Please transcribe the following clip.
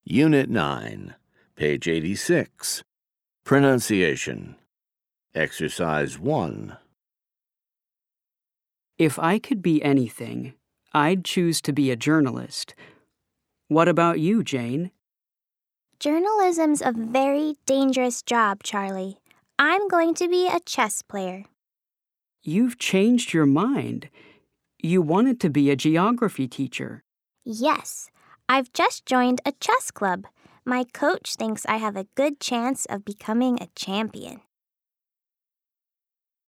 Unit 9, page 86. Pronunciation. Exercise 1. If I could be anything, I'd choose to be a journalist. What about you, Jane? Journalism's a very dangerous job, Charlie. I'm going to be a chess player. You've changed your mind. You wanted to be a geography teacher. Yes, I've just joined a chess club. My coach thinks I have a good chance of becoming a champion.